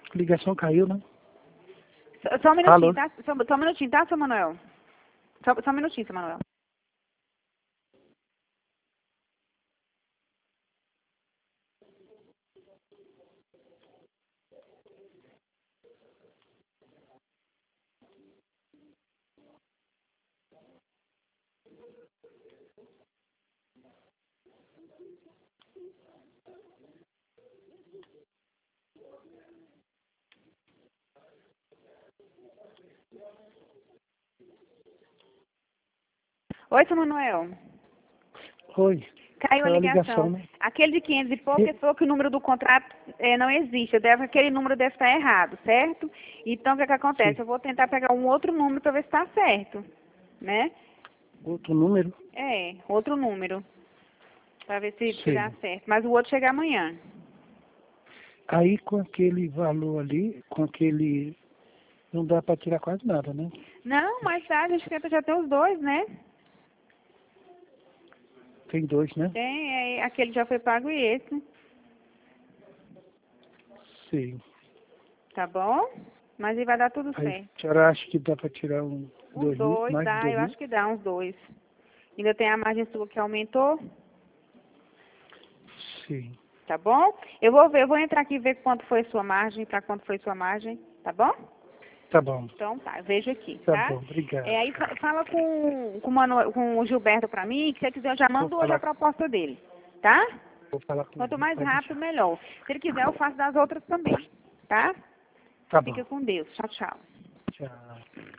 A ligação caiu, né? Só um minutinho, Alô? tá? Só um minutinho, tá, seu Manuel? Só um minutinho, seu Manuel. Oi, seu Manuel. Oi. Caiu a Caiu a ligação. ligação, né? Aquele de 500 e pouco, ele falou que o número do contrato não existe. Aquele número deve estar errado, certo? Então, o que acontece? Sim. Eu vou tentar pegar um outro número para ver se está certo, né? Outro número? Outro número, para ver se dá Sim. certo. Mas o outro chega amanhã. Aí com aquele valor ali, com aquele... Não dá para tirar quase nada, né? Não, mas tá, a gente tenta já ter os dois, né? Tem dois, né? Tem, aquele já foi pago e esse, Sim. tá bom? Mas aí vai dar tudo Aí certo. a senhora acha que dá para tirar Uns 2.000, dois, mais de dá, eu 2.000? acho que dá uns dois. Ainda tem a margem sua que aumentou, Sim. tá bom? Eu vou ver, eu vou entrar aqui e ver quanto foi sua margem, para quanto foi sua margem, tá bom? Tá bom. Então tá, eu vejo aqui, Tá tá? bom, obrigado. Aí fala com o Gilberto pra mim, que se ele quiser eu já Vou mando hoje a falar, proposta dele, tá? vou falar com Quanto ele, mais pode rápido, deixar. melhor. Se ele quiser, eu faço das outras também, tá? Tá bom. Fica com Deus. Tchau, tchau. Tchau.